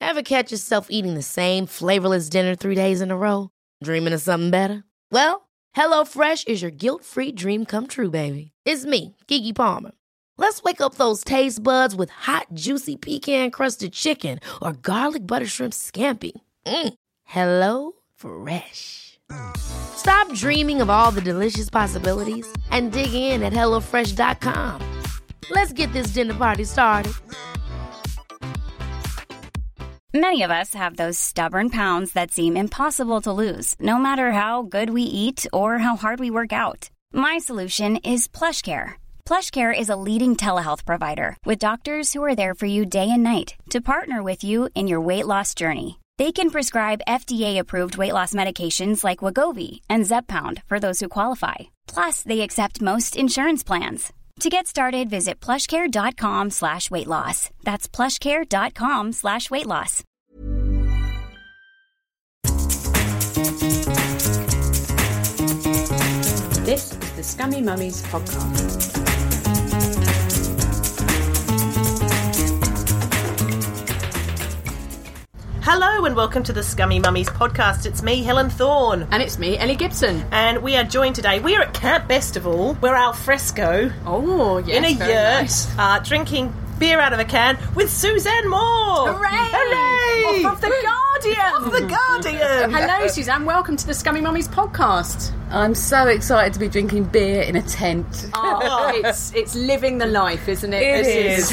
Ever catch yourself eating the same flavorless dinner 3 days in a row? Dreaming of something better? Well, HelloFresh is your guilt-free dream come true, baby. It's me, Keke Palmer. Let's wake up those taste buds with hot, juicy pecan-crusted chicken or garlic butter shrimp scampi. Hello Fresh. Stop dreaming of all the delicious possibilities and dig in at HelloFresh.com. Let's get this dinner party started. Many of us have those stubborn pounds that seem impossible to lose, no matter how good we eat or how hard we work out. My solution is PlushCare. PlushCare is a leading telehealth provider with doctors who are there for you day and night to partner with you in your weight loss journey. They can prescribe FDA-approved weight loss medications like Wegovy and Zepbound for those who qualify. Plus, they accept most insurance plans. To get started, visit plushcare.com/weightloss. That's plushcare.com/weightloss. This is the Scummy Mummies podcast. Hello and welcome to the Scummy Mummies podcast. It's me, Helen Thorne. And it's me, Ellie Gibson. And we are joined today. We are at Camp Bestival. We're al fresco. Oh, yes. In a very yurt, nice. drinking beer out of a can with Suzanne Moore. Hooray! Hooray! Off of The Guardian! Off The Guardian! Hello, Suzanne. Welcome to the Scummy Mummies podcast. I'm so excited to be drinking beer in a tent. Oh, it's living the life, isn't it? It is.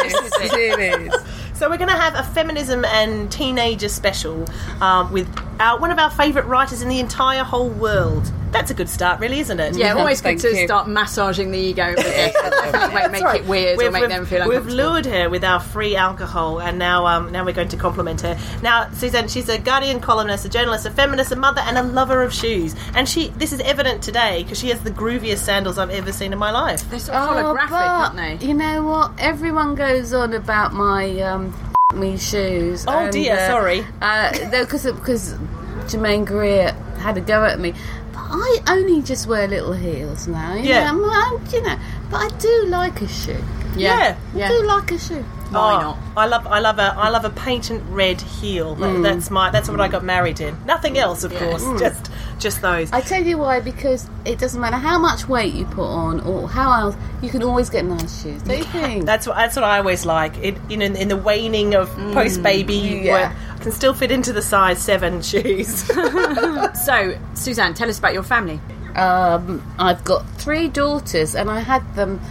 So we're going to have a feminism and teenager special with one of our favourite writers in the entire whole world. That's a good start, really, isn't it? Yeah, always good Thank to you. start massaging the ego of the guest. Make it weird or make them feel uncomfortable. We've lured her with our free alcohol, and now we're going to compliment her. Now, Suzanne, she's a Guardian columnist, a journalist, a feminist, a mother, and a lover of shoes. And this is evident today because she has the grooviest sandals I've ever seen in my life. They're sort of holographic, aren't they? You know what? Everyone goes on about my me shoes. Oh, dear, sorry. Because Jermaine Greer had a go at me. I only just wear little heels now. You know, but I do like a shoe. Yeah. I do like a shoe. Why not? I love a patent red heel. That's what I got married in. Nothing else, of course. Just those. I tell you why, because it doesn't matter how much weight you put on or how else, you can always get nice shoes. Don't you think? That's what I always like. In the waning of post baby, I can still fit into the size 7 shoes. So, Suzanne, tell us about your family. I've got 3 daughters, and I had them.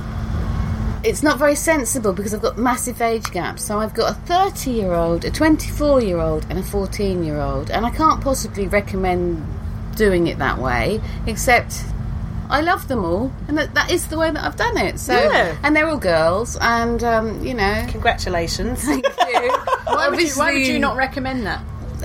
It's not very sensible because I've got massive age gaps. So I've got a 30-year-old, a 24-year-old, and a 14-year-old, and I can't possibly recommend doing it that way, except I love them all, and that is the way that I've done it. So, and they're all girls, and Congratulations. Thank you. Why would you not recommend that?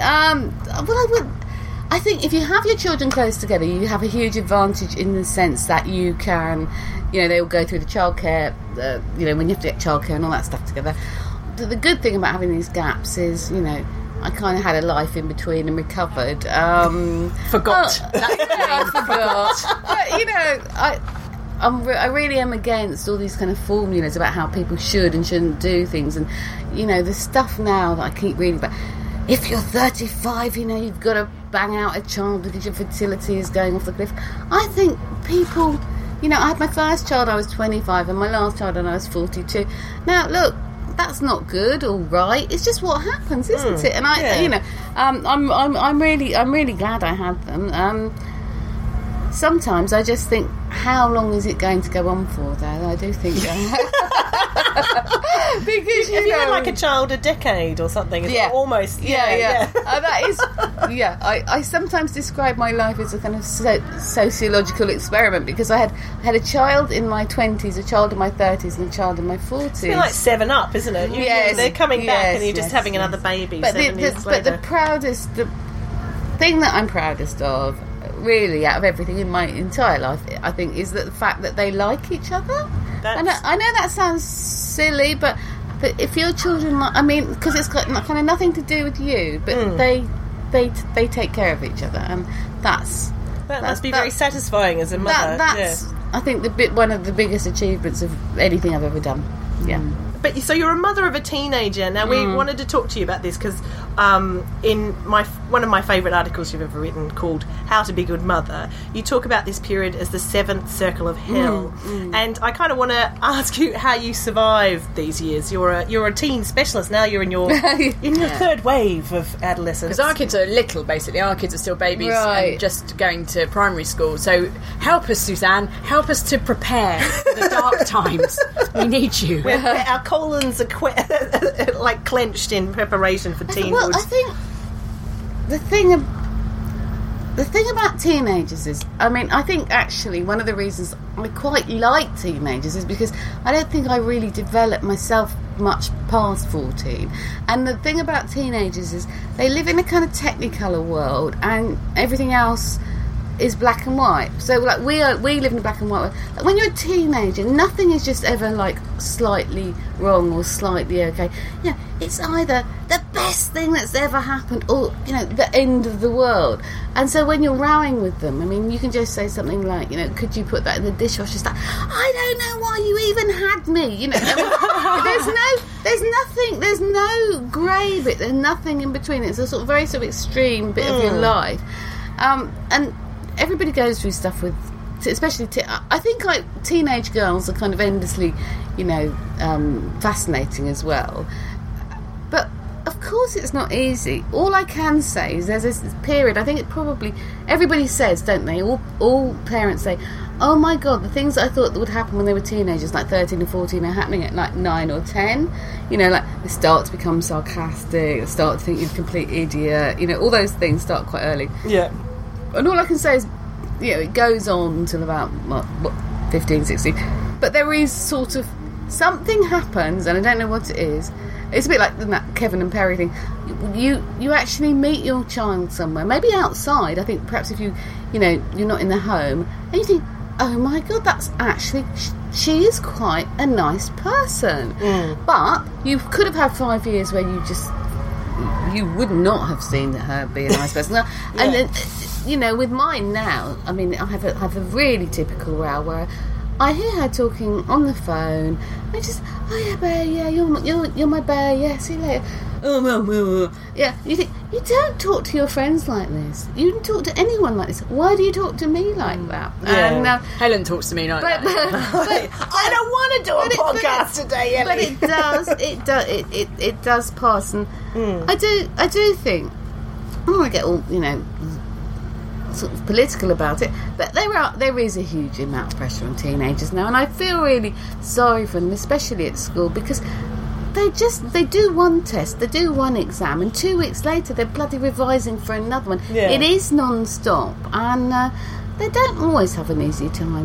I think if you have your children close together, you have a huge advantage in the sense that you can, they all go through the childcare, when you have to get childcare and all that stuff together. The good thing about having these gaps is, I kind of had a life in between and recovered. Forgot. I forgot. But, I really am against all these kind of formulas about how people should and shouldn't do things. And, the stuff now that I keep reading about, if you're 35, you've got to bang out a child because your fertility is going off the cliff. I think people, I had my first child I was 25 and my last child when I was 42. Now, look, that's not good or right. It's just what happens, isn't it? And I'm really glad I had them. Sometimes I just think, how long is it going to go on for, though? I do think because if you had like a child a decade or something, it's almost that is I sometimes describe my life as a kind of sociological experiment, because I had a child in my 20s, a child in my 30s, and a child in my 40s. It's a bit like 7 Up, isn't it? They're coming back and you're just having another baby. But 7 years later. the thing that I'm proudest of, really, out of everything in my entire life, I think, is that the fact that they like each other. And I know that sounds silly, but if your children, because it's got kind of nothing to do with you, but they take care of each other, and that must be very satisfying as a mother. That's I think one of the biggest achievements of anything I've ever done. Yeah. but so you're a mother of a teenager. Now we wanted to talk to you about this because in one of my favourite articles you've ever written called "How to Be a Good Mother," you talk about this period as the 7th circle of hell, and I kind of want to ask you how you survived these years. You're a teen specialist now. You're in your third wave of adolescence. Because our kids are little, basically. Our kids are still babies and just going to primary school. So help us, Suzanne. Help us to prepare for the dark times. We need you. Our colons are like clenched in preparation for teenhood. Well, I think the thing about teenagers is, I think actually one of the reasons I quite like teenagers is because I don't think I really developed myself much past 14. And the thing about teenagers is they live in a kind of technicolor world and everything else is black and white. So like we live in a black and white world. Like, when you're a teenager, nothing is just ever like slightly wrong or slightly okay. It's either the best thing that's ever happened or the end of the world. And so when you're rowing with them, you can just say something like, could you put that in the dishwasher? It's like, I don't know why you even had me. There's no grey bit. There's nothing in between. It's a sort of very sort of extreme bit of your life, and everybody goes through stuff with, especially I think teenage girls are kind of endlessly, fascinating as well. But of course it's not easy. All I can say is there's this period, I think it probably, everybody says, don't they, all parents say, oh my god, the things that I thought that would happen when they were teenagers, like 13 and 14, are happening at like 9 or 10. Like they start to become sarcastic, they start to think you're a complete idiot, all those things start quite early. Yeah. And all I can say is, it goes on until about 15, 16. But there is sort of something happens, and I don't know what it is. It's a bit like that Kevin and Perry thing. You actually meet your child somewhere, maybe outside. I think perhaps if you're not in the home, and you think, oh my god, that's actually, she is quite a nice person. But you could have had 5 years where you would not have seen her be a nice person. And then, with mine now, I have a really typical row where I hear her talking on the phone. I just, oh yeah, bear, yeah, you're my bear, yeah, see you later. Yeah, you think, you don't talk to your friends like this. You don't talk to anyone like this. Why do you talk to me like that? Yeah. And Helen talks to me like that. But I don't want to do a podcast today, Ellie. But it does pass, and I do think, I don't want to get all sort of political about it, but there is a huge amount of pressure on teenagers now, and I feel really sorry for them, especially at school, because they do one test, they do one exam, and 2 weeks later they're bloody revising for another one. It is non-stop, and they don't always have an easy time.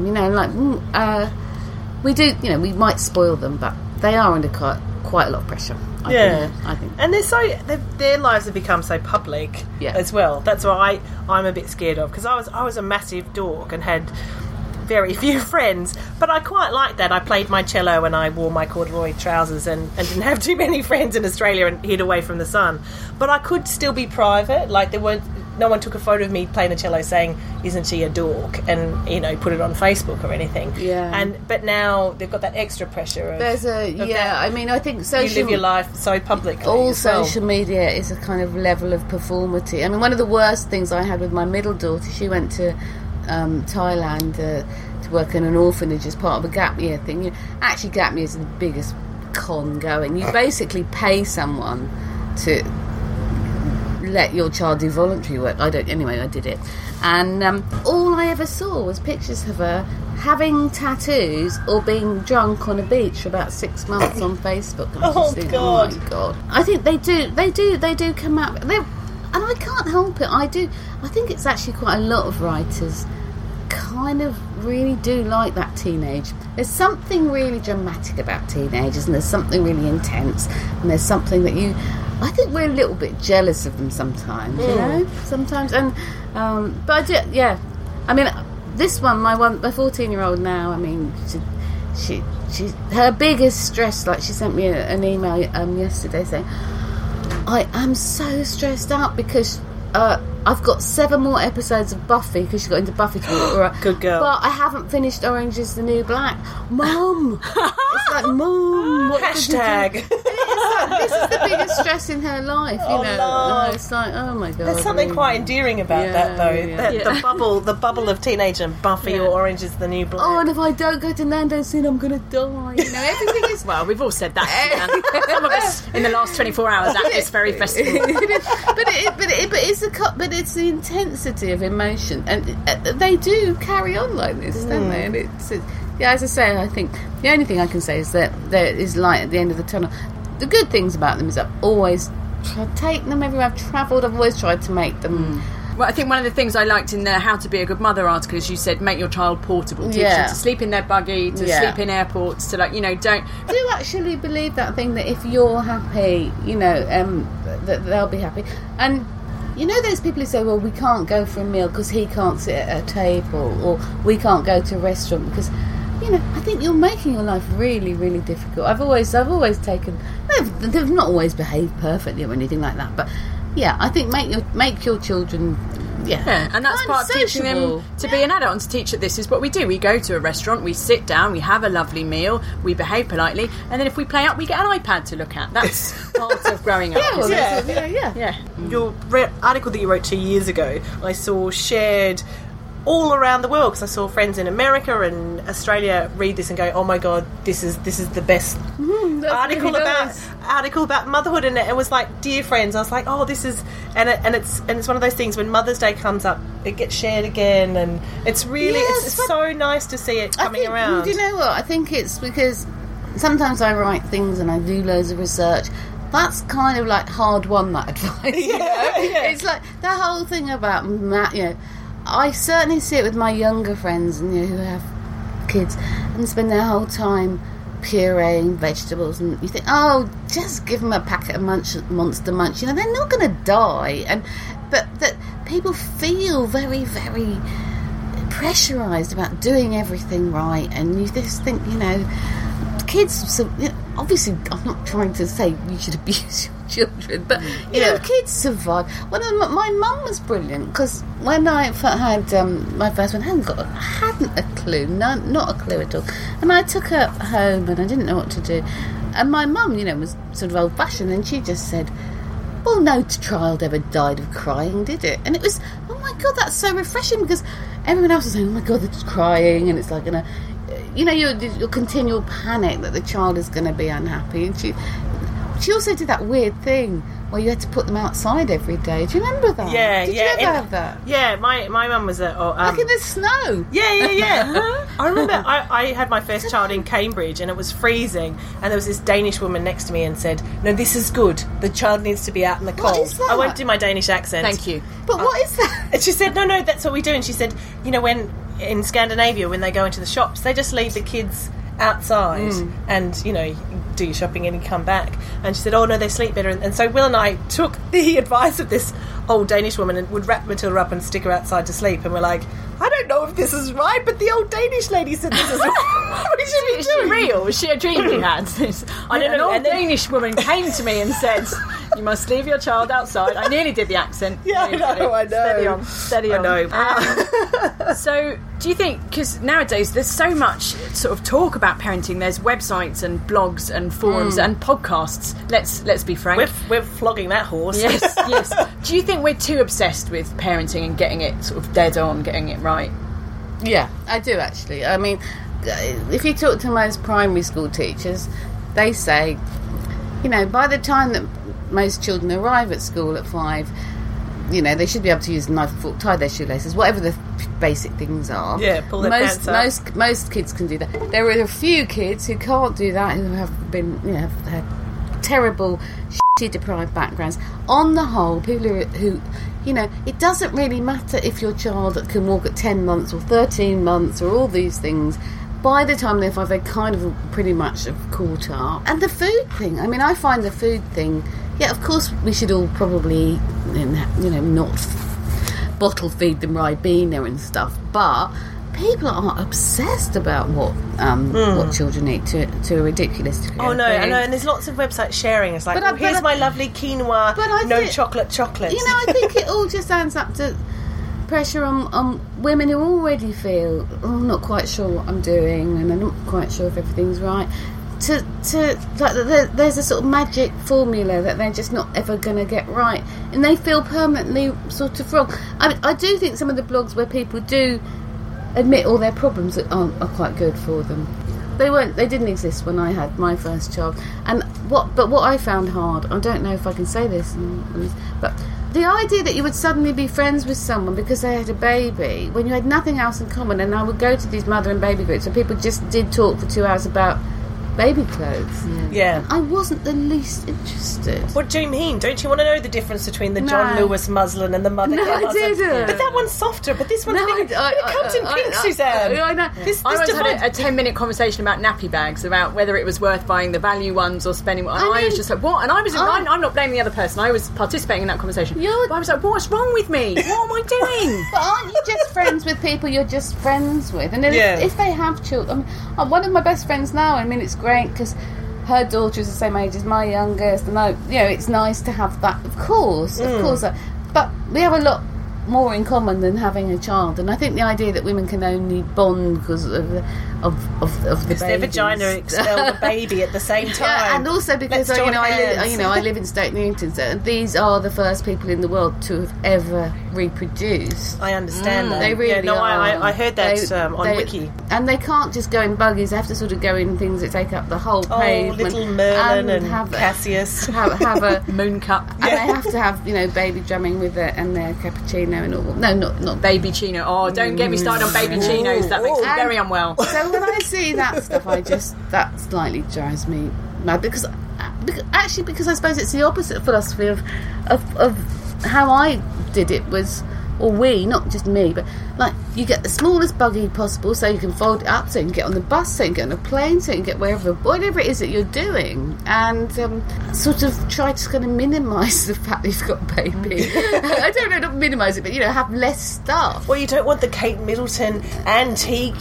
We do, we might spoil them, but they are under quite a lot of pressure. I think. And their lives have become so public as well. That's why I'm a bit scared of, because I was a massive dork and had very few friends, but I quite liked that. I played my cello and I wore my corduroy trousers and didn't have too many friends in Australia and hid away from the sun. But I could still be private. Like no one took a photo of me playing the cello saying, isn't she a dork, and put it on Facebook or anything. But now they've got that extra pressure of, I think social, you live your life so publicly. All social media is a kind of level of performity. One of the worst things I had with my middle daughter, she went to Thailand to work in an orphanage as part of a gap year thing. Actually, gap year is the biggest con going. You basically pay someone to let your child do voluntary work. I did it, and all I ever saw was pictures of her having tattoos or being drunk on a beach for about 6 months on Facebook. And oh my god! I think they do come out, and I can't help it. I think it's actually quite a lot of writers kind of really do like that teenage. There's something really dramatic about teenagers, and there's something really intense, and there's something that I think we're a little bit jealous of them sometimes, sometimes. And but I do, this one, my 14-year-old now, she her biggest stress, like she sent me an email yesterday saying, I am so stressed out because I've got 7 more episodes of Buffy because she got into Buffy. Good girl. But I haven't finished Orange is the New Black. Mum! It's like, Mum! What Hashtag. This is the biggest stress in her life, you know. Lord. It's like, oh my God. There's something quite endearing about that, though. The bubble of teenager and Buffy or Orange is the New Black. Oh, and if I don't go to Nando's soon, I'm going to die. You know, everything is... Well, we've all said that. Some of us in the last 24 hours at this very festival. but it's the intensity of emotion, and they do carry on like this, don't they? And it's as I say, I think the only thing I can say is that there is light at the end of the tunnel. The good things about them is I've always tried to take them everywhere I've travelled. I've always tried to make them. Well, I think one of the things I liked in the How to Be a Good Mother article is you said make your child portable. Teach them to sleep in their buggy, to sleep in airports, to don't... I do actually believe that thing that if you're happy, that they'll be happy. And you know those people who say, well, we can't go for a meal because he can't sit at a table, or we can't go to a restaurant because... I think you're making your life really, really difficult. I've always taken... They've not always behaved perfectly or anything like that, but I think make your children... Yeah, and that's part of teaching them to be an adult and to teach that this is what we do. We go to a restaurant, we sit down, we have a lovely meal, we behave politely, and then if we play up, we get an iPad to look at. That's part of growing up. Your article that you wrote 2 years ago, I saw shared all around the world because I saw friends in America and Australia read this and go, oh my God, this is the best article about motherhood, and it was like, dear friends. I was like, oh, this is and it's one of those things when Mother's Day comes up, it gets shared again, and it's really it's so nice to see it coming around. Do you know what? I think it's because sometimes I write things and I do loads of research. That's kind of like hard won, that advice. It's like the whole thing about I certainly see it with my younger friends who have kids and spend their whole time pureeing vegetables, and you think, oh, just give them a packet of Monster Munch. They're not going to die, but that people feel very, very pressurised about doing everything right, and you just think, kids. So, obviously, I'm not trying to say you should abuse your children, but kids survive. My mum was brilliant because when I had my first one, I hadn't a clue, not a clue at all, and I took her home and I didn't know what to do, and my mum, was sort of old-fashioned, and she just said, well, no child ever died of crying, did it? And it was, oh my God, that's so refreshing, because everyone else was saying, oh my God, they're crying, and it's like your continual panic that the child is going to be unhappy. And she also did that weird thing where you had to put them outside every day. Do you remember that? Did you ever have that? Yeah, my mum was like in the snow. Yeah. I remember I had my first child in Cambridge and it was freezing, and there was this Danish woman next to me and said, no, this is good. The child needs to be out in the cold. What is that? I won't do my Danish accent. Thank you. But what is that? And she said, no, that's what we do. And she said, when in Scandinavia, when they go into the shops, they just leave the kids outside and do your shopping and you come back. And she said, oh no, they sleep better. And so Will and I took the advice of this old Danish woman and would wrap Matilda up and stick her outside to sleep, and we're like, I don't know if this is right, but the old Danish lady said this is what should we do? Is she real? Was she a dream you had? I don't know. An old Danish woman came to me and said, you must leave your child outside. I nearly did the accent. Yeah, I know. Steady on. I know. So, do you think, because nowadays there's so much sort of talk about parenting, there's websites and blogs and forums and podcasts, let's be frank. We're flogging that horse. Yes. Do you think we're too obsessed with parenting and getting it sort of dead on, getting it right? Yeah, I do actually. I mean, if you talk to most primary school teachers, they say, by the time that most children arrive at school at 5, they should be able to use a knife and fork, tie their shoelaces, whatever the basic things are. Yeah, pull their pants up. Most kids can do that. There are a few kids who can't do that, who have been, have had terrible, deprived backgrounds. On the whole, people who it doesn't really matter if your child can walk at 10 months or 13 months or all these things. By the time they're 5, they kind of pretty much have caught up. And the food thing, I mean, I find the food thing, of course we should all probably, not bottle feed them Ribena and stuff, but people are obsessed about what children eat to a ridiculous degree. Oh no, I know, and there's lots of websites sharing. It's like, here's my lovely quinoa, chocolate. You know, I think it all just adds up to pressure on women who already feel, I'm not quite sure what I'm doing, and I'm not quite sure if everything's right. There's a sort of magic formula that they're just not ever going to get right, and they feel permanently sort of wrong. I do think some of the blogs where people do admit all their problems are quite good for them. They didn't exist when I had my first child, but what I found hard, I don't know if I can say this, but the idea that you would suddenly be friends with someone because they had a baby when you had nothing else in common. And I would go to these mother and baby groups where people just did talk for 2 hours about baby clothes. Yeah. I wasn't the least interested. What do you mean? Don't you want to know the difference between the John Lewis muslin and the Mother Care muslin? I didn't. But that one's softer, but this one's bigger. It comes in pink, Suzanne. I know. I once had a 10-minute conversation about nappy bags, about whether it was worth buying the value ones or spending... And I was just like, what? And I'm not blaming the other person. I was participating in that conversation. But I was like, what's wrong with me? What am I doing? But aren't you just friends with people you're just friends with? And then if they have children... one of my best friends now, I mean, it's great because her daughter is the same age as my youngest, and it's nice to have that. Of course. But we have a lot more in common than having a child, and I think the idea that women can only bond because of the their vagina expel the baby at the same time. Yeah, and also because I live in Stoke Newington, so these are the first people in the world to have ever reproduced. I understand that. They really are. I heard that on Wiki. And they can't just go in buggies. They have to sort of go in things that take up the whole pavement. Little Merlin and Cassius. Have a moon cup. And they have to have baby drumming with it and their cappuccino and all. No, not baby chino. Oh, don't get me started on baby chinos. That makes me very unwell. So when I see that stuff, that slightly drives me mad because I suppose it's the opposite philosophy of how I did it was, or we, not just me, but like you get the smallest buggy possible so you can fold it up, so you can get on the bus, so you can get on a plane, so you can get whatever it is that you're doing, and sort of try to kind of minimise the fact that you've got a baby. I don't know, not minimise it, but have less stuff. Well, you don't want the Kate Middleton antique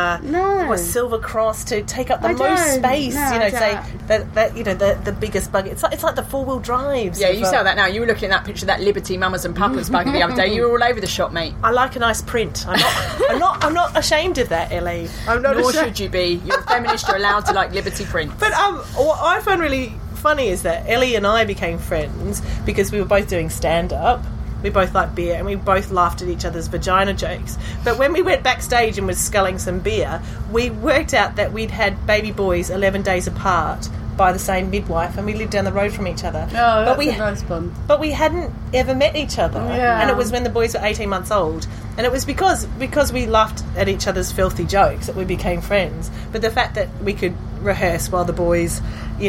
silver cross to take up the most space. Say that the biggest buggy. It's like the 4-wheel drives. Yeah, you sell that now. You were looking at that picture of that Liberty Mamas and Papas buggy the other day. You were all over the shop, mate. I like a nice print. I'm not ashamed of that, Ellie. Nor should you be. You're a feminist. You're allowed to like Liberty print. But what I find really funny is that Ellie and I became friends because we were both doing stand-up. We both liked beer and we both laughed at each other's vagina jokes. But when we went backstage and was sculling some beer, we worked out that we'd had baby boys 11 days apart by the same midwife, and we lived down the road from each other. Oh, that's a nice one. But we hadn't ever met each other. Yeah. And it was when the boys were 18 months old. And it was because we laughed at each other's filthy jokes that we became friends. But the fact that we could rehearse while the boys,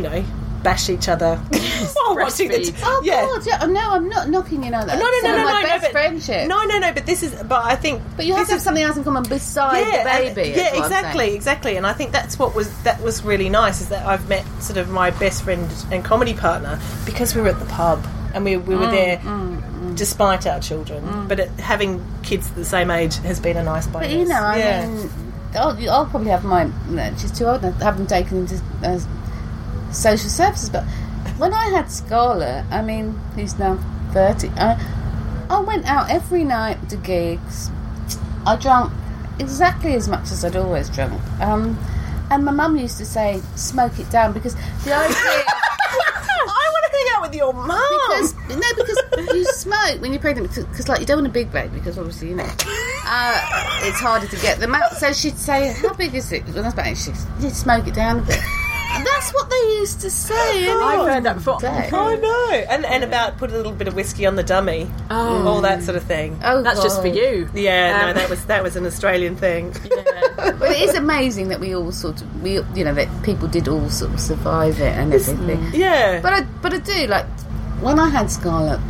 bash each other while watching the God, yeah. No, I'm not knocking that. No, best friendship. No, but this is. But I think. But you have to have something else in common besides the baby. Exactly. And I think that was really nice, is that I've met sort of my best friend and comedy partner because we were at the pub and we were there despite our children. But having kids the same age has been a nice bonus. But I mean, I'll probably have mine. She's too old. I haven't taken into social services, but when I had Scarlett, I mean, who's now 30, I went out every night to gigs. I drank exactly as much as I'd always drunk, and my mum used to say, smoke it down, because the idea I want to hang out with your mum because you smoke when you're pregnant, because like you don't want a big baby, because obviously it's harder to get them out. So she'd say, how big is it? Well, that's about it. She'd smoke it down a bit. And that's what they used to say. I've heard that before. I know. And about put a little bit of whiskey on the dummy. All that sort of thing. Oh, that's just for you. Yeah, no, that was an Australian thing. Yeah. But it is amazing that we all that people did all sort of survive it and everything. Yeah. But I do, like, when I had Scarlett,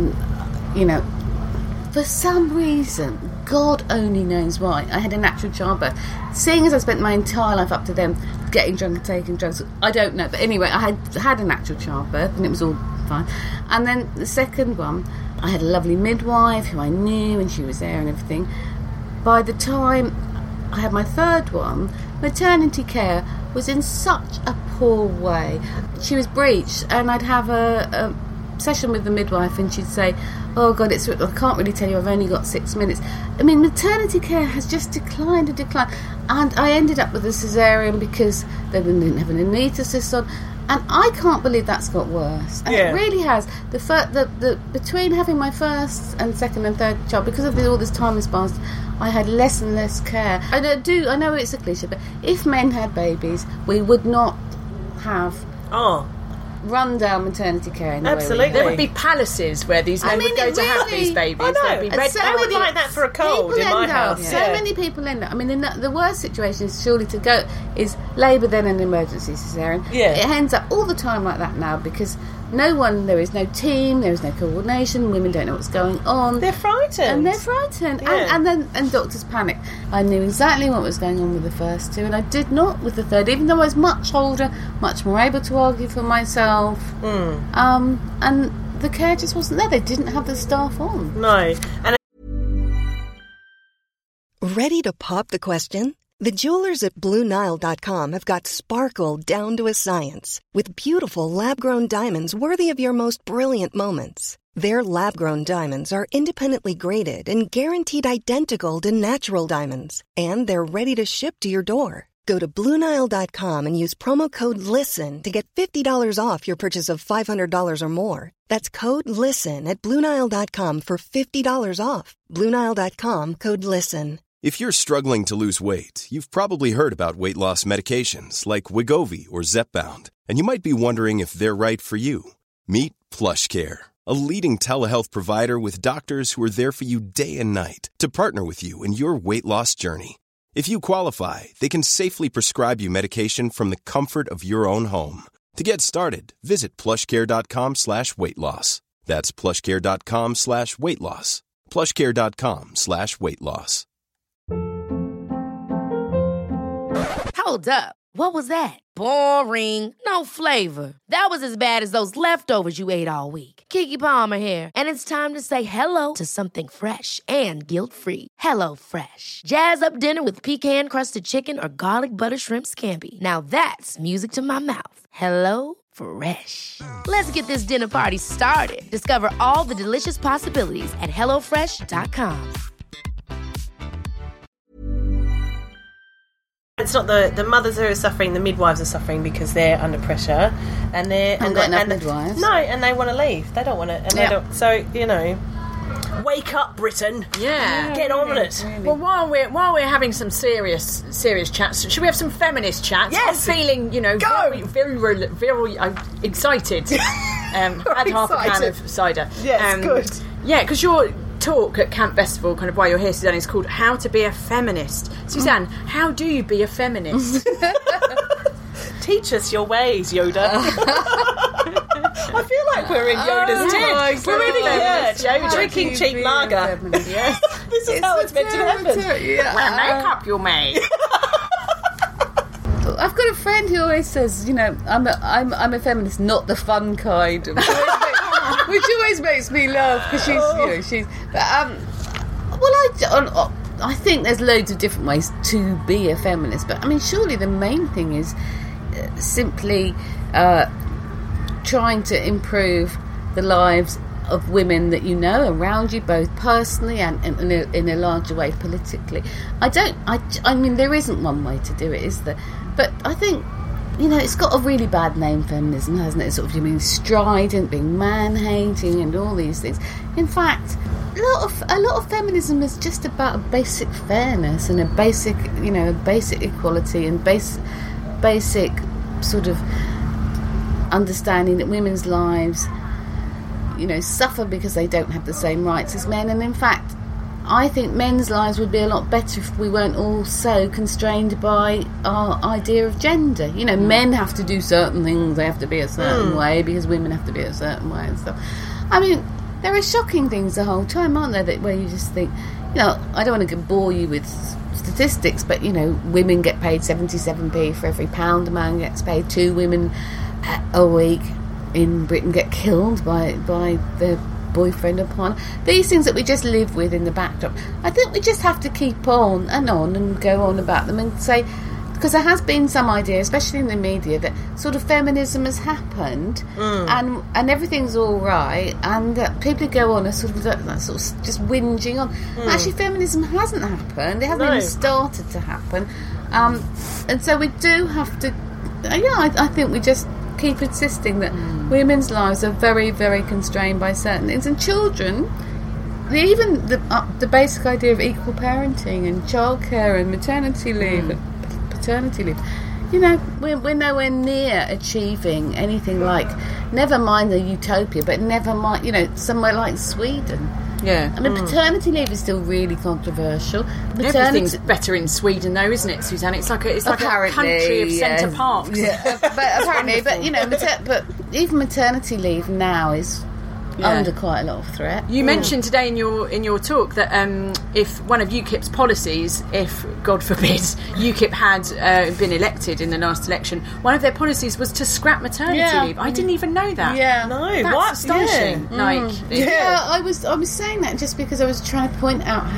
for some reason, God only knows why, I had a natural childbirth. Seeing as I spent my entire life up to then getting drunk and taking drugs, I don't know. But anyway, I had a natural childbirth and it was all fine. And then the second one, I had a lovely midwife who I knew and she was there and everything. By the time I had my third one, maternity care was in such a poor way. She was breached, and I'd have a session with the midwife, and she'd say, "Oh God, I can't really tell you, I've only got 6 minutes." I mean, maternity care has just declined, and I ended up with a caesarean because they didn't have an anaesthetist on, and I can't believe that's got worse. And it really has. The between having my first and second and third child, because of all this time has passed, I had less and less care. I know it's a cliche, but if men had babies, we would not have run down maternity care in the Absolutely. way There would be palaces where these men would go to have these babies. I know. There'd be red I would like that for a cold in my house. So many people end up. I mean, the worst situation is surely to go is labour, then an emergency caesarean. Yeah. It ends up all the time like that now because there is no team, there is no coordination. Women don't know what's going on. They're frightened. Yeah. And doctors panic. I knew exactly what was going on with the first two, and I did not with the third, even though I was much older, much more able to argue for myself. And the care just wasn't there. They didn't have the staff on. No. And Ready to pop the question? The jewelers at BlueNile.com have got sparkle down to a science with beautiful lab-grown diamonds worthy of your most brilliant moments. Their lab-grown diamonds are independently graded and guaranteed identical to natural diamonds, and they're ready to ship to your door. Go to BlueNile.com and use promo code LISTEN to get $50 off your purchase of $500 or more. That's code LISTEN at BlueNile.com for $50 off. BlueNile.com, code LISTEN. If you're struggling to lose weight, you've probably heard about weight loss medications like Wegovy or Zepbound, and you might be wondering if they're right for you. Meet PlushCare, a leading telehealth provider with doctors who are there for you day and night to partner with you in your weight loss journey. If you qualify, they can safely prescribe you medication from the comfort of your own home. To get started, visit plushcare.com/weightloss. That's plushcare.com/weightloss. plushcare.com/weightloss. Hold up. What was that? Boring. No flavor. That was as bad as those leftovers you ate all week. Keke Palmer here, and it's time to say hello to something fresh and guilt-free. Hello Fresh. Jazz up dinner with pecan-crusted chicken or garlic butter shrimp scampi. Now that's music to my mouth. Hello Fresh. Let's get this dinner party started. Discover all the delicious possibilities at HelloFresh.com. it's not the mothers who are suffering, the midwives are suffering because they're under pressure, and they're midwives. No, and they want to leave. They don't want to, and they don't. So wake up, Britain. Yeah, get on it. Really. Well, while we're having some serious chats, should we have some feminist chats? Yes. I'm feeling, very excited. Had half a can of cider. Yes, good. Yeah, because your talk at Camp Festival, kind of why you're here, Suzanne, is called "How to Be a Feminist." Suzanne, how do you be a feminist? Teach us your ways, Yoda. I feel like we're in Yoda's tent. We're in Yoda, drinking cheap lager. Yes. This is how it's meant to happen. Well, makeup you made. I've got a friend who always says, I'm a feminist, not the fun kind, which always makes me laugh because she's. I think there's loads of different ways to be a feminist, but I mean, surely the main thing is simply trying to improve the lives of women that you know around you, both personally and in a larger way politically. I mean, there isn't one way to do it, is there? But I think, it's got a really bad name, feminism, hasn't it? Sort of, being strident, being man-hating and all these things. In fact, a lot of feminism is just about a basic fairness and a basic equality and basic sort of understanding that women's lives, suffer because they don't have the same rights as men. And in fact, I think men's lives would be a lot better if we weren't all so constrained by our idea of gender. Men have to do certain things, they have to be a certain way because women have to be a certain way and stuff. I mean, there are shocking things the whole time, aren't there, where you just think, I don't want to bore you with statistics, but, women get paid 77p for every pound a man gets paid. 2 women a week in Britain get killed by the boyfriend or partner. These things that we just live with in the backdrop. I think we just have to keep on and go on about them and say, because there has been some idea, especially in the media, that sort of feminism has happened and everything's all right, and people go on sort of just whinging on. Actually, feminism hasn't happened. It hasn't even started to happen, and so we do have to. I think we just keep insisting that women's lives are very, very constrained by certain things, and children. Even the basic idea of equal parenting and childcare and maternity leave. Paternity leave, we're nowhere near achieving anything like, never mind the utopia, but never mind, somewhere like Sweden. Yeah. I mean, paternity leave is still really controversial. Everything's better in Sweden, though, isn't it, Suzanne? It's like a country of centre parks. Yeah. But apparently, but even maternity leave now is under quite a lot of threat. You mentioned today in your talk that if one of UKIP's policies, if God forbid UKIP had been elected in the last election, one of their policies was to scrap maternity leave. I didn't even know that. Yeah, no, that's astonishing. I was saying that just because I was trying to point out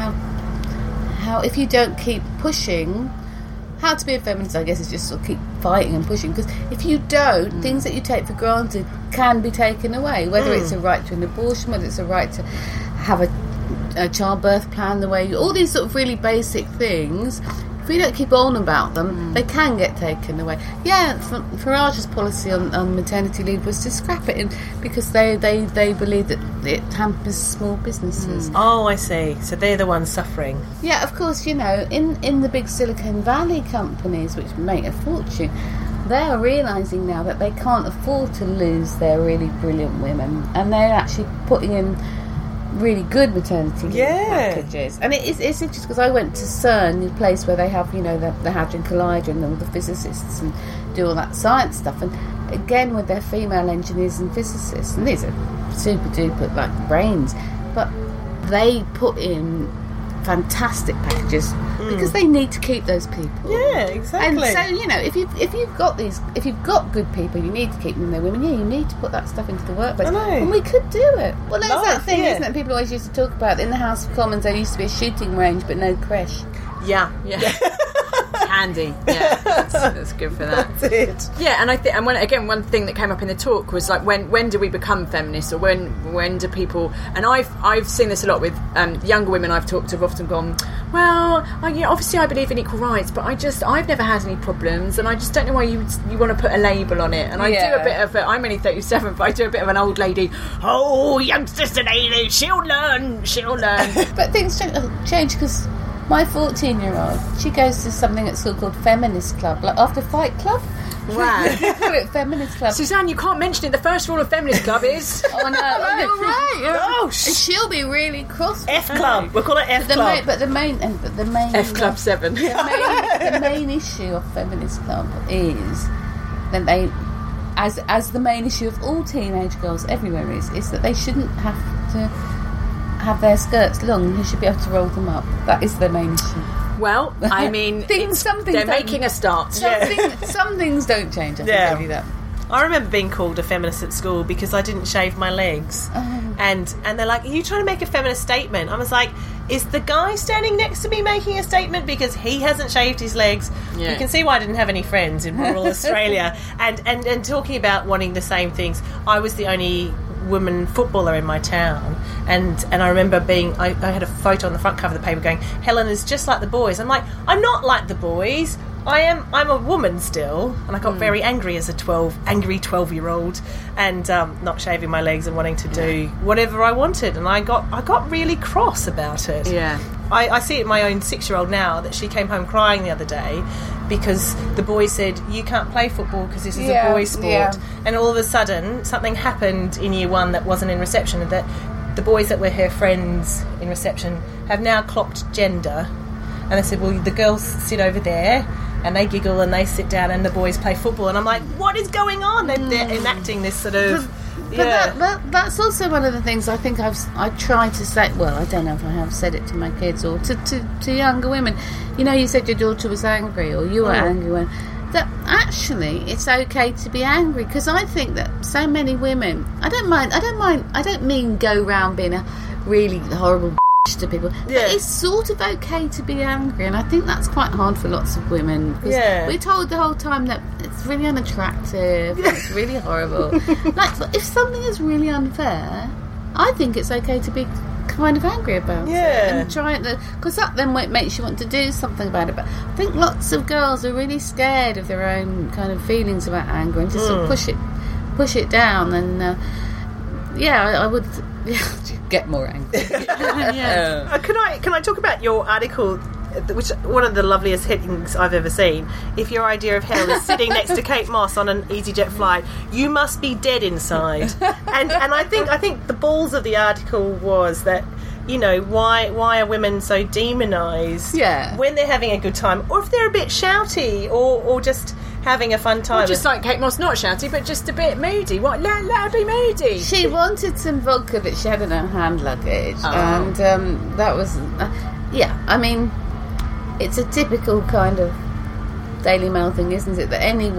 how if you don't keep pushing. How to be a feminist, I guess, is just sort of keep fighting and pushing. Because if you don't, things that you take for granted can be taken away. Whether it's a right to an abortion, whether it's a right to have a childbirth plan, all these sort of really basic things. If we don't keep on about them, they can get taken away. Yeah, Farage's policy on maternity leave was to scrap it because they believe that it hampers small businesses. Oh, I see. So they're the ones suffering. Yeah, of course, in the big Silicon Valley companies, which make a fortune, they are realising now that they can't afford to lose their really brilliant women, and they're actually putting in really good maternity leave packages. And it's interesting because I went to CERN, the place where they have the Hadron Collider and all the physicists and do all that science stuff, and again with their female engineers and physicists, and these are super duper brains, but they put in fantastic packages because they need to keep those people. Yeah, exactly. And so if you've got good people, you need to keep them there. Women, you need to put that stuff into the workplace. I know. And we could do it. Well, there's that thing, isn't it? People always used to talk about in the House of Commons. There used to be a shooting range, but no creche. Yeah. Handy. Yeah, that's good for that. That's it. Yeah, and I think, and one thing that came up in the talk was like, when do we become feminists, or when do people? And I've seen this a lot with younger women I've talked to have often gone, well, obviously I believe in equal rights, but I've never had any problems, and I just don't know why you want to put a label on it. And I do a bit of I'm only 37, but I do a bit of an old lady. Oh, youngsters today, she'll learn. But things change because my 14-year-old, she goes to something that's called Feminist Club, like after Fight Club. Wow. They call it Feminist Club. Suzanne, you can't mention it. The first rule of Feminist Club is... Oh, no. You're right. Oh, and she'll be really cross. F Club. We'll call it F Club. But the main F Club 7. The main issue of Feminist Club is that they, as the main issue of all teenage girls everywhere is that they shouldn't have to have their skirts long. You should be able to roll them up. That is the main issue. Well, I mean, they're making a start. Some things don't change. I can tell you that. I remember being called a feminist at school because I didn't shave my legs. And they're like, are you trying to make a feminist statement? I was like, is the guy standing next to me making a statement because he hasn't shaved his legs? You can see why I didn't have any friends in rural Australia. And talking about wanting the same things. I was the only woman footballer in my town, and I remember I had a photo on the front cover of the paper going, Helen is just like the boys. I'm like, I'm not like the boys. I'm a woman still, and I got very angry as a angry 12-year-old, and not shaving my legs and wanting to do whatever I wanted, and I got really cross about it. Yeah, I see it in my own 6-year-old now, that she came home crying the other day because the boys said, you can't play football because this is a boys' sport, and all of a sudden something happened in year 1 that wasn't in reception, and that the boys that were her friends in reception have now clocked gender, and they said, well, the girls sit over there and they giggle and they sit down and the boys play football, and I'm like, what is going on? They're enacting this sort of... But that's also one of the things I think I try to say. Well, I don't know if I have said it to my kids or to younger women. You said your daughter was angry, or you were angry when, that actually it's okay to be angry, because I think that so many women, I don't mean go around being a really horrible to people, but it's sort of okay to be angry, and I think that's quite hard for lots of women, because we're told the whole time that it's really unattractive, it's really horrible. Like, if something is really unfair, I think it's okay to be kind of angry about it and try it, because that then makes you want to do something about it. But I think lots of girls are really scared of their own kind of feelings about anger and just sort of push it down, and I would get more angry. Can I talk about your article, which one of the loveliest headings I've ever seen? If your idea of hell is sitting next to Kate Moss on an EasyJet flight, you must be dead inside. And I think the balls of the article was that, you know, why are women so demonised when they're having a good time, or if they're a bit shouty, or just having a fun time. Or just like Kate Moss, not shouty, but just a bit moody. What? Let her be moody. She wanted some vodka that she had in her hand luggage, and that was I mean, it's a typical kind of Daily Mail thing, isn't it? That any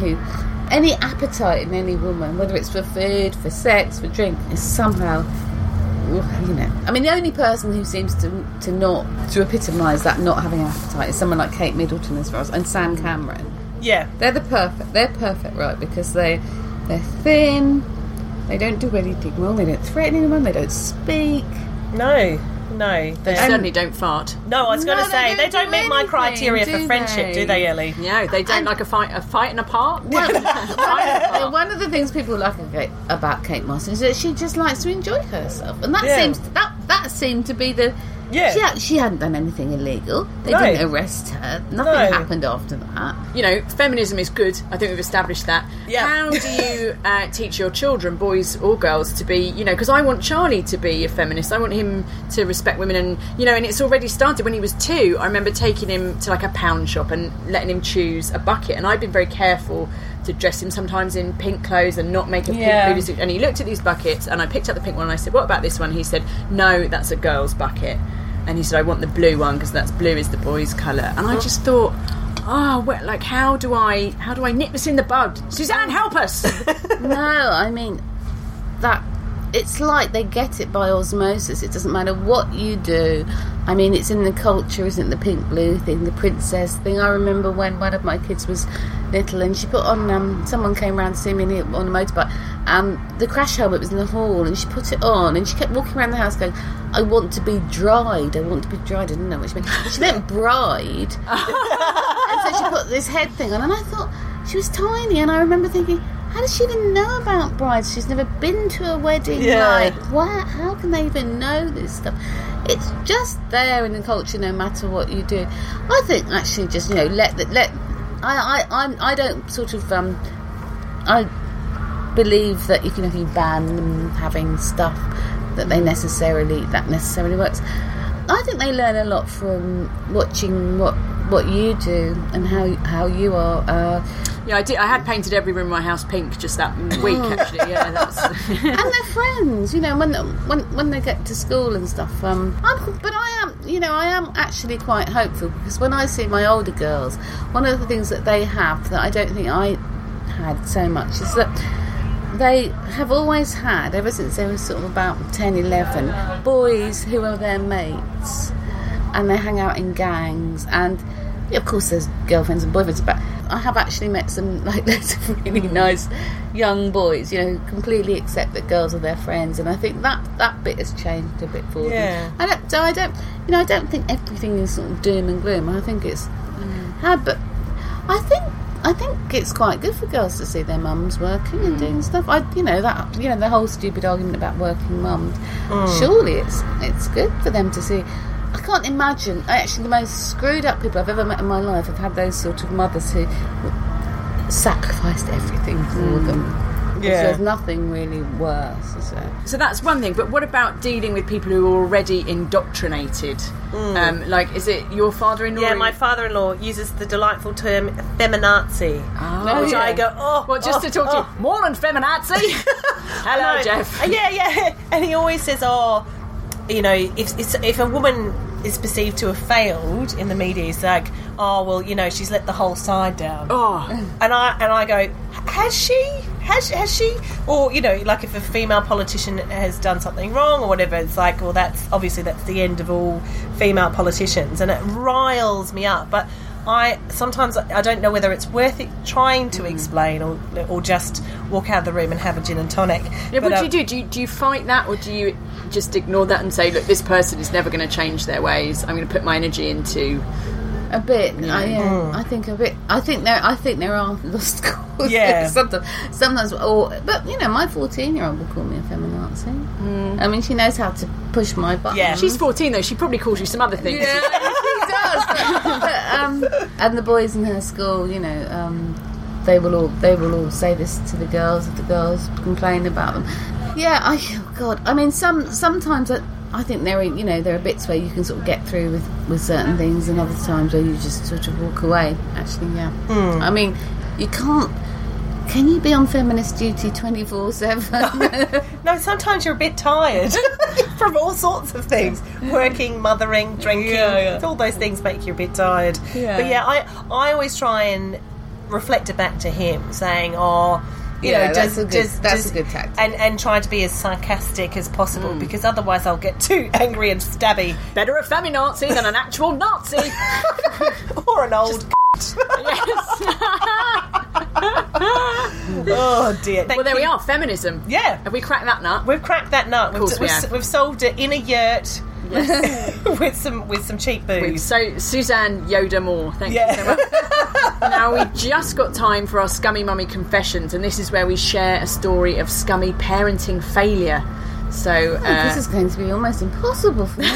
appetite in any woman, whether it's for food, for sex, for drink, is somehow, you know. I mean, the only person who seems to epitomise that not having an appetite is someone like Kate Middleton, as far as, and Sam Cameron. Yeah, they're perfect, right? Because they're thin, they don't do anything wrong, they don't threaten anyone, they don't speak. No, they certainly don't fart. No, I was going to say they don't meet my criteria for friendship, do they, Ellie? No, they don't like a fight in a park. One of the things people like about Kate Moss is that she just likes to enjoy herself, and that seemed to be the. Yeah. She hadn't done anything illegal. They didn't arrest her. Nothing happened after that. You know, feminism is good. I think we've established that. Yeah. How do you teach your children, boys or girls, to be, you know, because I want Charlie to be a feminist. I want him to respect women, and, you know, and it's already started. When he was 2, I remember taking him to like a pound shop and letting him choose a bucket, and I've been very careful to dress him sometimes in pink clothes and not make a pink booty suit. And he looked at these buckets, and I picked up the pink one and I said, "What about this one?" He said, "No, that's a girl's bucket." And he said, "I want the blue one because that's blue is the boy's colour." And I just thought, like, how do I nip this in the bud? Suzanne, help us! No, I mean, that it's like they get it by osmosis. It doesn't matter what you do. I mean, it's in the culture, isn't it? The pink blue thing, the princess thing. I remember when one of my kids was little, and she put on, someone came round to see me on a motorbike, the crash helmet was in the hall, and she put it on, and she kept walking around the house going, "I want to be dried, I want to be dried." I didn't know what she meant. She meant bride. And so she put this head thing on, and I thought, she was tiny, and I remember thinking, how does she even know about brides? She's never been to a wedding. Like, what? How can they even know this stuff? It's just there in the culture, no matter what you do. I think actually, just, you know, I don't sort of I believe that if you ban them having stuff that necessarily works. I think they learn a lot from watching what you do and how you are. Yeah, I had painted every room in my house pink just that week, actually. Yeah, that's. And they're friends, you know, when they get to school and stuff. But I am actually quite hopeful, because when I see my older girls, one of the things that they have that I don't think I had so much is that they have always had, ever since they were sort of about 10, 11, boys who are their mates, and they hang out in gangs, and of course there's girlfriends and boyfriends, but I have actually met some loads of really nice young boys, you know, completely accept that girls are their friends, and I think that bit has changed a bit for them. I don't think everything is sort of doom and gloom. I think it's but I think it's quite good for girls to see their mums working and doing stuff. The whole stupid argument about working mums. Surely it's good for them to see. I can't imagine. Actually, the most screwed up people I've ever met in my life have had those sort of mothers who sacrificed everything for them. Yeah. There's nothing really worse, is there? So that's one thing, but what about dealing with people who are already indoctrinated? Like, is it your father-in-law? Yeah, my father-in-law uses the delightful term feminazi. Which I go, to talk to you. More than feminazi? Hello, Jeff. Yeah. And he always says, you know, if a woman is perceived to have failed in the media is like, oh, well, you know, she's let the whole side down. Oh. And I go, has she? Has she? Or, you know, like if a female politician has done something wrong or whatever, it's like, well, that's the end of all female politicians. And it riles me up. But sometimes I don't know whether it's worth it trying to explain or just walk out of the room and have a gin and tonic. Yeah, but what do you do? Do you fight that, or do you just ignore that and say, look, this person is never going to change their ways. I'm going to put my energy into... A bit, I think a bit. I think there are lost causes. Yeah. sometimes, but you know, my 14-year-old will call me a feminazi. I mean, she knows how to push my buttons. Yeah. She's 14 though. She probably calls you some other things. Yeah, she does. But, and the boys in her school, you know, they will all say this to the girls if the girls complain about them. Yeah, I mean, sometimes. I think there are bits where you can sort of get through with certain things, and other times where you just sort of walk away. Actually, yeah. I mean, you can't. Can you be on feminist duty 24/7? No, sometimes you're a bit tired from all sorts of things. Working, mothering, drinking. All those things make you a bit tired. Yeah. But yeah, I always try and reflect it back to him, saying, "Oh, you know, that's a good tactic." And try to be as sarcastic as possible, because otherwise I'll get too angry and stabby. Better a feminazi than an actual Nazi. Or an old Yes. Oh dear. Well, there we are. Feminism. Yeah. Have we cracked that nut? We've cracked that nut. Of course we have. We've solved it in a yurt. Yes. with some cheap booze. So Suzanne Yoda Moore, thank you so much. Now we've just got time for our Scummy Mummy Confessions, and this is where we share a story of scummy parenting failure. So this is going to be almost impossible for me.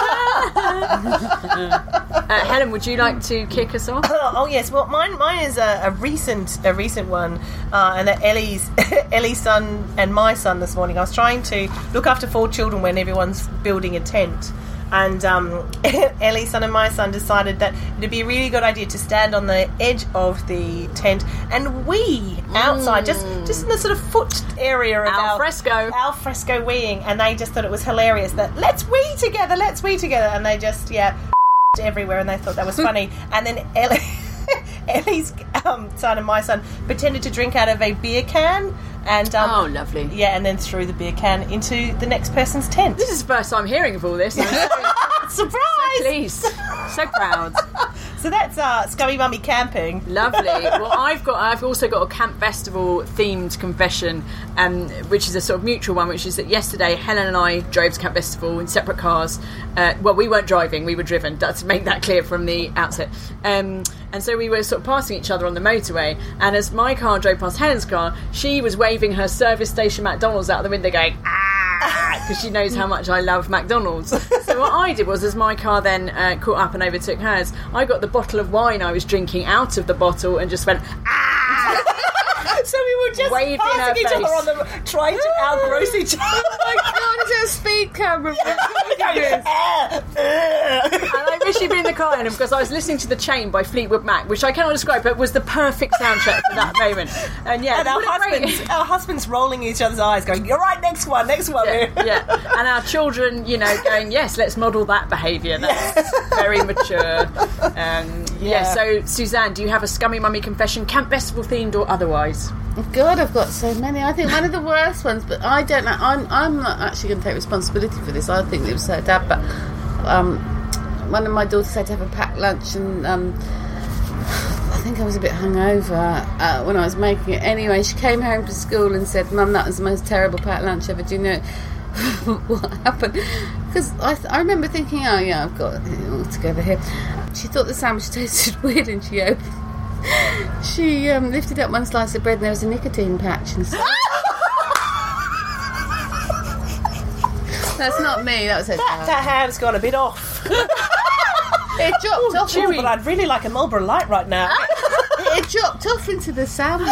Helen, would you like to kick us off? Oh yes, well mine is a recent one, and that Ellie's son and my son this morning. I was trying to look after 4 children when everyone's building a tent, and Ellie's son and my son decided that it'd be a really good idea to stand on the edge of the tent and wee outside, just in the sort of foot area of al fresco weeing, and they just thought it was hilarious that let's wee together, and they just everywhere, and they thought that was funny. And then Ellie's son and my son pretended to drink out of a beer can, and oh, lovely. Yeah, and then threw the beer can into the next person's tent. This is the first time hearing of all this. Surprise! So pleased, so proud. So that's Scummy Mummy camping. Lovely. Well, I've also got a camp festival themed confession, which is a sort of mutual one, which is that yesterday Helen and I drove to camp festival in separate cars. Well, we weren't driving, we were driven. Let's make that clear from the outset. And so we were sort of passing each other on the motorway, and as my car drove past Helen's car, she was waving her service station McDonald's out the window going, ah, because she knows how much I love McDonald's. So what I did was, as my car then caught up and overtook hers, I got the bottle of wine I was drinking out of the bottle and just went, ah! So we were just waving passing each other on the, trying to outgross each other. Oh my God, it's a speed camera. And I wish you'd been in the car, Helen, because I was listening to The Chain by Fleetwood Mac, which I cannot describe, but was the perfect soundtrack for that moment. And yeah, and our husbands rolling each other's eyes, going, "You're right, next one." Yeah. And our children, you know, going, "Yes, let's model that behaviour. That's very mature." So Suzanne, do you have a Scummy Mummy confession, camp festival themed or otherwise? God, I've got so many. I think one of the worst ones, but I don't know. I'm not actually going to take responsibility for this. I think it was her dad, but one of my daughters had to have a packed lunch, and I think I was a bit hungover when I was making it. Anyway, she came home from school and said, "Mum, that was the most terrible packed lunch ever." Do you know what happened? Because I remember thinking, oh yeah, I've got it all together here. She thought the sandwich tasted weird, and she lifted up one slice of bread and there was a nicotine patch inside. That's not me, that was her dad. That hand's gone a bit off. It dropped off. Chewy. But I'd really like a Marlboro Light right now. It dropped off into the sandwich.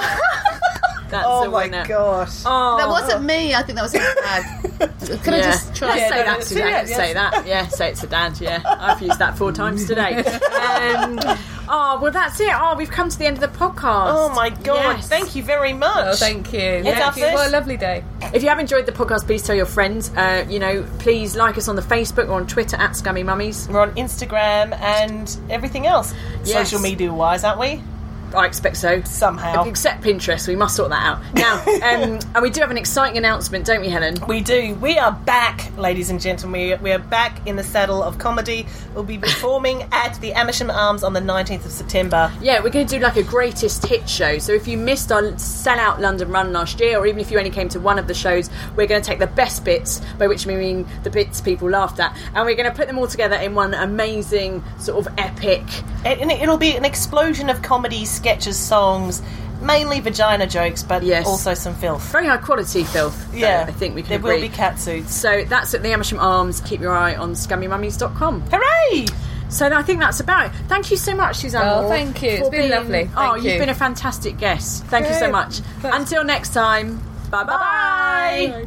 Oh my gosh. Oh. That wasn't me, I think that was her dad. Can I just try to say that, Suzanne? Say that. Yeah, say it's a dad, yeah. I've used that 4 times today. Oh, well, that's it. Oh, we've come to the end of the podcast. Oh, my God. Yes. Thank you very much. Oh, thank you. It's our first... What a lovely day. If you have enjoyed the podcast, please tell your friends. Please like us on the Facebook or on Twitter at Scummy Mummies. We're on Instagram and everything else. Yes. Social media-wise, aren't we? I expect so. Somehow. Except Pinterest, we must sort that out. Now, and we do have an exciting announcement, don't we, Helen? We do. We are back, ladies and gentlemen. We are back in the saddle of comedy. We'll be performing at the Amersham Arms on the 19th of September. Yeah, we're going to do like a greatest hit show. So if you missed our sellout London run last year, or even if you only came to one of the shows, we're going to take the best bits, by which we mean the bits people laughed at, and we're going to put them all together in one amazing sort of epic... And it'll be an explosion of comedy, sketches, songs, mainly vagina jokes, but also some filth. Very high quality filth. Yeah, I think we can there agree. will be catsuits. So that's at the Amersham Arms. Keep your eye on scummymummies.com. Hooray! So I think that's about it. Thank you so much, Suzanne. Oh, thank you. It's been lovely. Thank you. You've been a fantastic guest. Thank you so much. Thanks. Until next time. Bye-bye. Bye.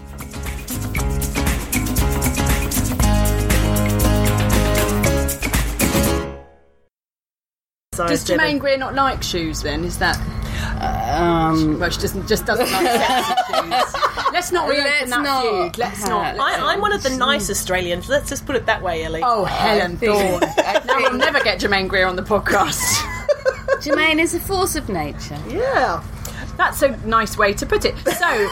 Does Jermaine Greer not like shoes then? Is that... well, she just doesn't like sexy shoes. Let's not reopen that feud. Let's not. I'm one of the nice Australians. Let's just put it that way, Ellie. Oh, Helen Thorne. Now we'll never get Jermaine Greer on the podcast. Jermaine is a force of nature. Yeah. That's a nice way to put it. So...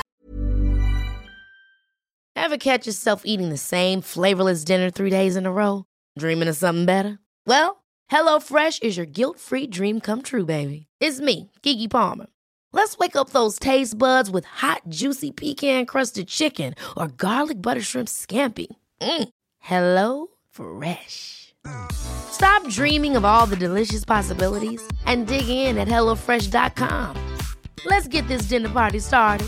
Ever catch yourself eating the same flavorless dinner 3 days in a row? Dreaming of something better? Well, HelloFresh is your guilt-free dream come true, baby. It's me, Keke Palmer. Let's wake up those taste buds with hot, juicy pecan-crusted chicken or garlic butter shrimp scampi. Hello Fresh. Stop dreaming of all the delicious possibilities and dig in at HelloFresh.com. Let's get this dinner party started.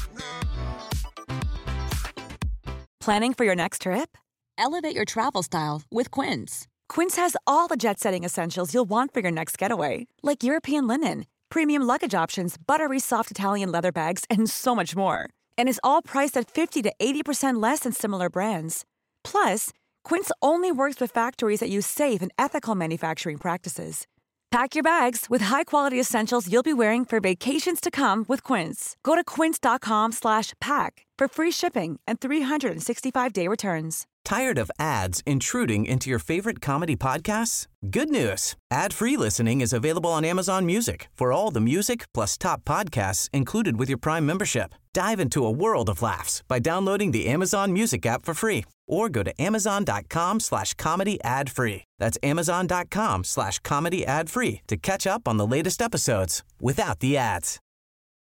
Planning for your next trip? Elevate your travel style with Quince. Quince has all the jet-setting essentials you'll want for your next getaway, like European linen, premium luggage options, buttery soft Italian leather bags, and so much more. And is all priced at 50 to 80% less than similar brands. Plus, Quince only works with factories that use safe and ethical manufacturing practices. Pack your bags with high-quality essentials you'll be wearing for vacations to come with Quince. Go to quince.com/pack for free shipping and 365-day returns. Tired of ads intruding into your favorite comedy podcasts? Good news. Ad-free listening is available on Amazon Music for all the music plus top podcasts included with your Prime membership. Dive into a world of laughs by downloading the Amazon Music app for free or go to amazon.com/comedy ad-free. That's amazon.com/comedy ad-free to catch up on the latest episodes without the ads.